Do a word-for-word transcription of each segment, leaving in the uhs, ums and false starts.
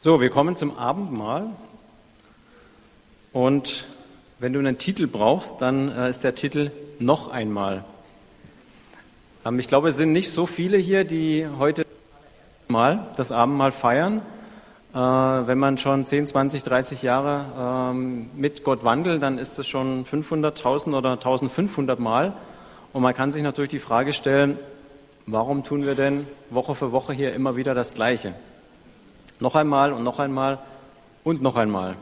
So, wir kommen zum Abendmahl und wenn du einen Titel brauchst, dann äh, ist der Titel noch einmal. Ähm, ich glaube, es sind nicht so viele hier, die heute mal das Abendmahl feiern. Äh, wenn man schon zehn, zwanzig, dreißig Jahre ähm, mit Gott wandelt, dann ist es schon fünfhundert, tausend oder eintausendfünfhundert Mal. Und man kann sich natürlich die Frage stellen, warum tun wir denn Woche für Woche hier immer wieder das Gleiche? Noch einmal und noch einmal und noch einmal.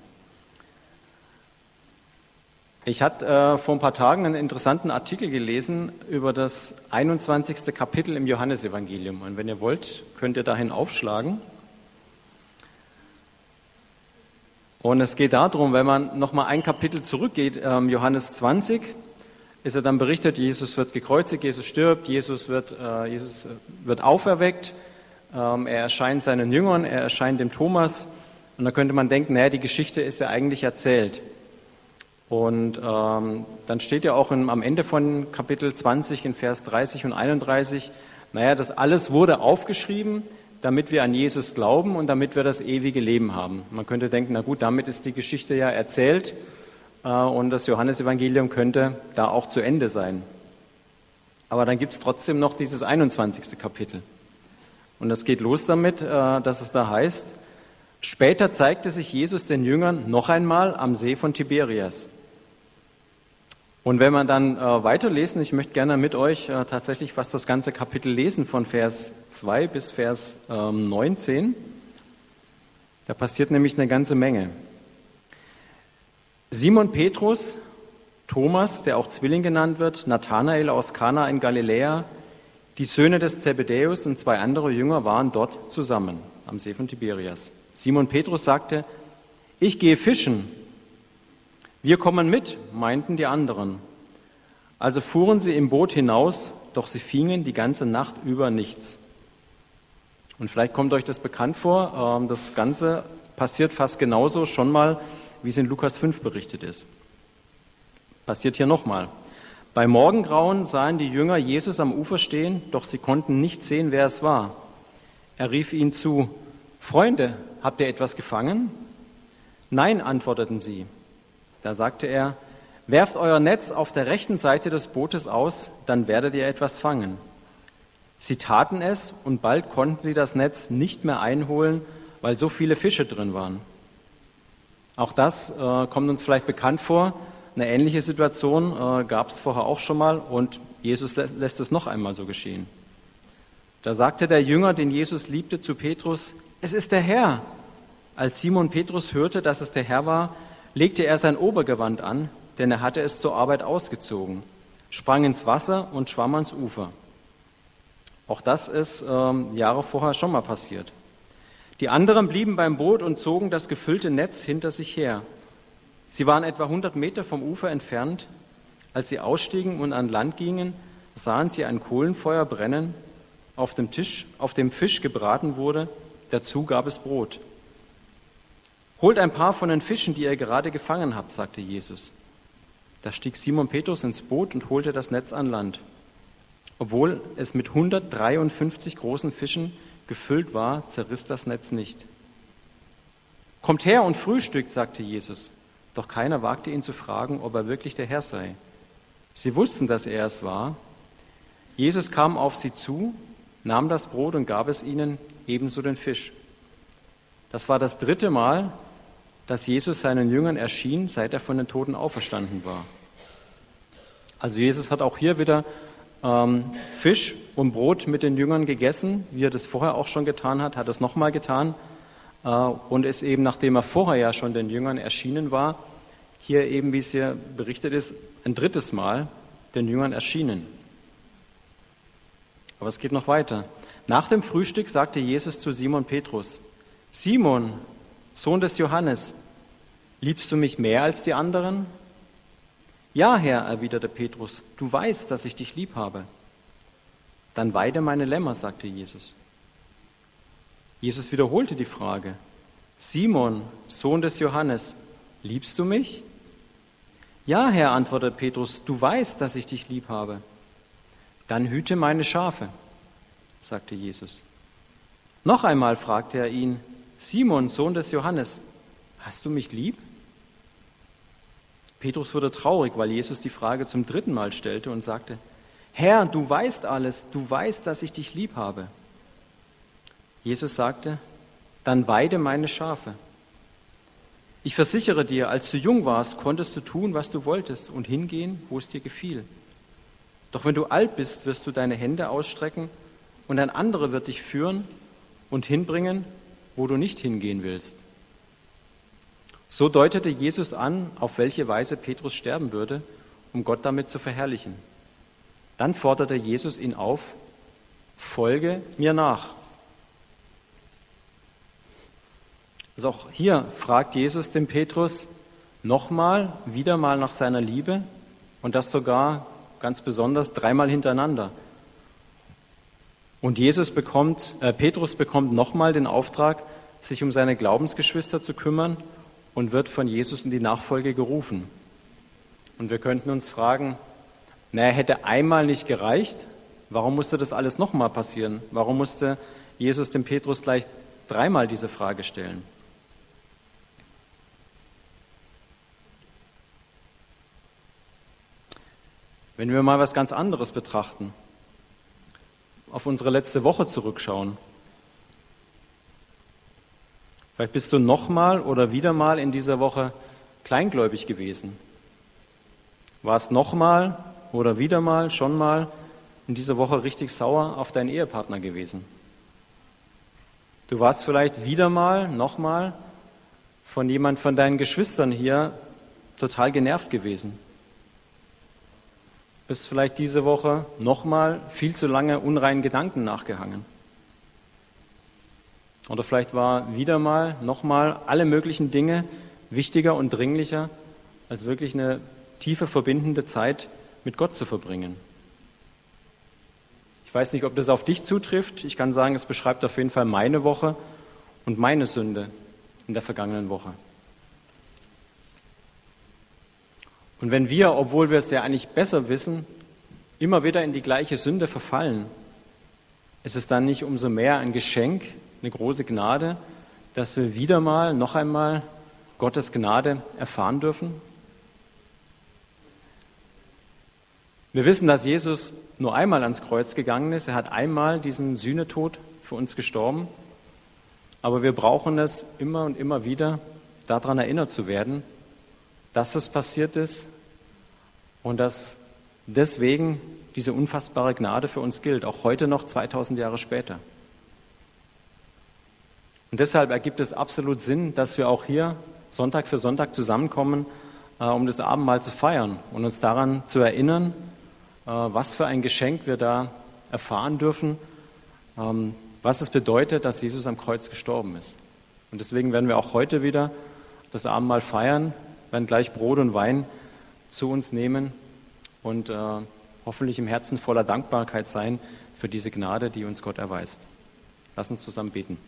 Ich hatte äh, vor ein paar Tagen einen interessanten Artikel gelesen über das einundzwanzigste Kapitel im Johannesevangelium. Und wenn ihr wollt, könnt ihr dahin aufschlagen. Und es geht darum, wenn man nochmal ein Kapitel zurückgeht, ähm, Johannes zwanzig, ist er dann berichtet, Jesus wird gekreuzigt, Jesus stirbt, Jesus wird, äh, Jesus wird auferweckt. Er erscheint seinen Jüngern, er erscheint dem Thomas und da könnte man denken, naja, die Geschichte ist ja eigentlich erzählt. Und ähm, dann steht ja auch in, am Ende von Kapitel zwanzig in Vers dreißig und einunddreißig, naja, das alles wurde aufgeschrieben, damit wir an Jesus glauben und damit wir das ewige Leben haben. Man könnte denken, na gut, damit ist die Geschichte ja erzählt äh, und das Johannesevangelium könnte da auch zu Ende sein. Aber dann gibt es trotzdem noch dieses einundzwanzigste Kapitel. Und das geht los damit, dass es da heißt, später zeigte sich Jesus den Jüngern noch einmal am See von Tiberias. Und wenn man dann weiterlesen, ich möchte gerne mit euch tatsächlich fast das ganze Kapitel lesen, von Vers zwei bis Vers neunzehn, da passiert nämlich eine ganze Menge. Simon Petrus, Thomas, der auch Zwilling genannt wird, Nathanael aus Kana in Galiläa, die Söhne des Zebedäus und zwei andere Jünger waren dort zusammen am See von Tiberias. Simon Petrus sagte, ich gehe fischen. Wir kommen mit, meinten die anderen. Also fuhren sie im Boot hinaus, doch sie fingen die ganze Nacht über nichts. Und vielleicht kommt euch das bekannt vor, das Ganze passiert fast genauso schon mal, wie es in Lukas fünf berichtet ist. Passiert hier nochmal. Bei Morgengrauen sahen die Jünger Jesus am Ufer stehen, doch sie konnten nicht sehen, wer es war. Er rief ihnen zu, Freunde, habt ihr etwas gefangen? Nein, antworteten sie. Da sagte er, werft euer Netz auf der rechten Seite des Bootes aus, dann werdet ihr etwas fangen. Sie taten es und bald konnten sie das Netz nicht mehr einholen, weil so viele Fische drin waren. Auch das äh, kommt uns vielleicht bekannt vor. Eine ähnliche Situation äh, gab es vorher auch schon mal und Jesus lä- lässt es noch einmal so geschehen. Da sagte der Jünger, den Jesus liebte, zu Petrus, es ist der Herr. Als Simon Petrus hörte, dass es der Herr war, legte er sein Obergewand an, denn er hatte es zur Arbeit ausgezogen, sprang ins Wasser und schwamm ans Ufer. Auch das ist ähm, Jahre vorher schon mal passiert. Die anderen blieben beim Boot und zogen das gefüllte Netz hinter sich her. Sie waren etwa hundert Meter vom Ufer entfernt. Als sie ausstiegen und an Land gingen, sahen sie ein Kohlenfeuer brennen, auf dem Tisch, auf dem Fisch gebraten wurde, dazu gab es Brot. Holt ein paar von den Fischen, die ihr gerade gefangen habt, sagte Jesus. Da stieg Simon Petrus ins Boot und holte das Netz an Land. Obwohl es mit hundertdreiundfünfzig großen Fischen gefüllt war, zerriss das Netz nicht. Kommt her und frühstückt, sagte Jesus. Doch keiner wagte ihn zu fragen, ob er wirklich der Herr sei. Sie wussten, dass er es war. Jesus kam auf sie zu, nahm das Brot und gab es ihnen, ebenso den Fisch. Das war das dritte Mal, dass Jesus seinen Jüngern erschien, seit er von den Toten auferstanden war. Also Jesus hat auch hier wieder ähm, Fisch und Brot mit den Jüngern gegessen, wie er das vorher auch schon getan hat, hat es nochmal getan. Und ist eben, nachdem er vorher ja schon den Jüngern erschienen war, hier eben, wie es hier berichtet ist, ein drittes Mal den Jüngern erschienen. Aber es geht noch weiter. Nach dem Frühstück sagte Jesus zu Simon Petrus, Simon, Sohn des Johannes, liebst du mich mehr als die anderen? Ja, Herr, erwiderte Petrus, du weißt, dass ich dich lieb habe. Dann weide meine Lämmer, sagte Jesus. Jesus wiederholte die Frage, Simon, Sohn des Johannes, liebst du mich? Ja, Herr, antwortete Petrus, du weißt, dass ich dich lieb habe. Dann hüte meine Schafe, sagte Jesus. Noch einmal fragte er ihn, Simon, Sohn des Johannes, hast du mich lieb? Petrus wurde traurig, weil Jesus die Frage zum dritten Mal stellte und sagte, Herr, du weißt alles, du weißt, dass ich dich lieb habe. Jesus sagte, dann weide meine Schafe. Ich versichere dir, als du jung warst, konntest du tun, was du wolltest und hingehen, wo es dir gefiel. Doch wenn du alt bist, wirst du deine Hände ausstrecken und ein anderer wird dich führen und hinbringen, wo du nicht hingehen willst. So deutete Jesus an, auf welche Weise Petrus sterben würde, um Gott damit zu verherrlichen. Dann forderte Jesus ihn auf, folge mir nach. Also auch hier fragt Jesus den Petrus nochmal, wieder mal nach seiner Liebe und das sogar ganz besonders dreimal hintereinander. Und Jesus bekommt, äh, Petrus bekommt nochmal den Auftrag, sich um seine Glaubensgeschwister zu kümmern und wird von Jesus in die Nachfolge gerufen. Und wir könnten uns fragen, naja, hätte einmal nicht gereicht, warum musste das alles nochmal passieren? Warum musste Jesus dem Petrus gleich dreimal diese Frage stellen? Wenn wir mal was ganz anderes betrachten, auf unsere letzte Woche zurückschauen, vielleicht bist du nochmal oder wieder mal in dieser Woche kleingläubig gewesen. Warst nochmal oder wieder mal, schon mal in dieser Woche richtig sauer auf deinen Ehepartner gewesen. Du warst vielleicht wieder mal, nochmal von jemand von deinen Geschwistern hier total genervt gewesen. Bist vielleicht diese Woche nochmal viel zu lange unreinen Gedanken nachgehangen. Oder vielleicht war wieder mal, nochmal alle möglichen Dinge wichtiger und dringlicher, als wirklich eine tiefe verbindende Zeit mit Gott zu verbringen. Ich weiß nicht, ob das auf dich zutrifft. Ich kann sagen, es beschreibt auf jeden Fall meine Woche und meine Sünde in der vergangenen Woche. Und wenn wir, obwohl wir es ja eigentlich besser wissen, immer wieder in die gleiche Sünde verfallen, ist es dann nicht umso mehr ein Geschenk, eine große Gnade, dass wir wieder mal, noch einmal Gottes Gnade erfahren dürfen? Wir wissen, dass Jesus nur einmal ans Kreuz gegangen ist. Er hat einmal diesen Sühnetod für uns gestorben. Aber wir brauchen es immer und immer wieder, daran erinnert zu werden, dass es passiert ist und dass deswegen diese unfassbare Gnade für uns gilt, auch heute noch zweitausend Jahre später. Und deshalb ergibt es absolut Sinn, dass wir auch hier Sonntag für Sonntag zusammenkommen, äh, um das Abendmahl zu feiern und uns daran zu erinnern, äh, was für ein Geschenk wir da erfahren dürfen, ähm, was es bedeutet, dass Jesus am Kreuz gestorben ist. Und deswegen werden wir auch heute wieder das Abendmahl feiern, werden gleich Brot und Wein zu uns nehmen und äh, hoffentlich im Herzen voller Dankbarkeit sein für diese Gnade, die uns Gott erweist. Lass uns zusammen beten.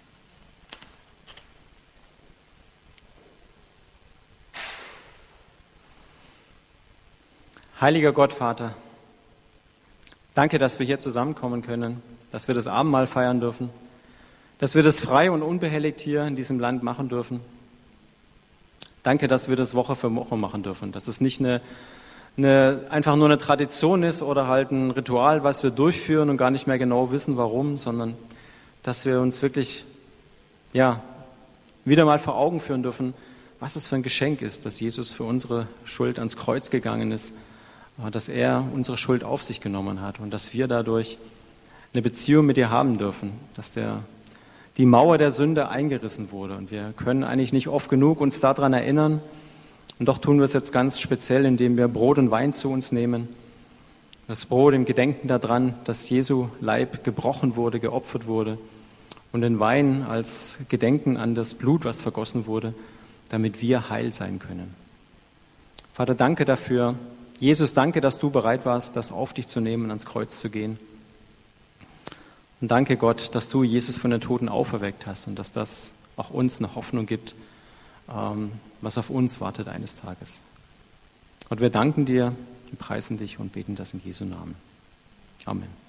Heiliger Gott, Vater, danke, dass wir hier zusammenkommen können, dass wir das Abendmahl feiern dürfen, dass wir das frei und unbehelligt hier in diesem Land machen dürfen. Danke, dass wir das Woche für Woche machen dürfen, dass es nicht eine, eine, einfach nur eine Tradition ist oder halt ein Ritual, was wir durchführen und gar nicht mehr genau wissen, warum, sondern dass wir uns wirklich ja, wieder mal vor Augen führen dürfen, was es für ein Geschenk ist, dass Jesus für unsere Schuld ans Kreuz gegangen ist, dass er unsere Schuld auf sich genommen hat und dass wir dadurch eine Beziehung mit dir haben dürfen, dass der, die Mauer der Sünde eingerissen wurde. Und wir können eigentlich nicht oft genug uns daran erinnern. Und doch tun wir es jetzt ganz speziell, indem wir Brot und Wein zu uns nehmen. Das Brot im Gedenken daran, dass Jesu Leib gebrochen wurde, geopfert wurde. Und den Wein als Gedenken an das Blut, was vergossen wurde, damit wir heil sein können. Vater, danke dafür. Jesus, danke, dass du bereit warst, das auf dich zu nehmen, ans Kreuz zu gehen. Und danke, Gott, dass du Jesus von den Toten auferweckt hast und dass das auch uns eine Hoffnung gibt, was auf uns wartet eines Tages. Und wir danken dir, preisen dich und beten das in Jesu Namen. Amen.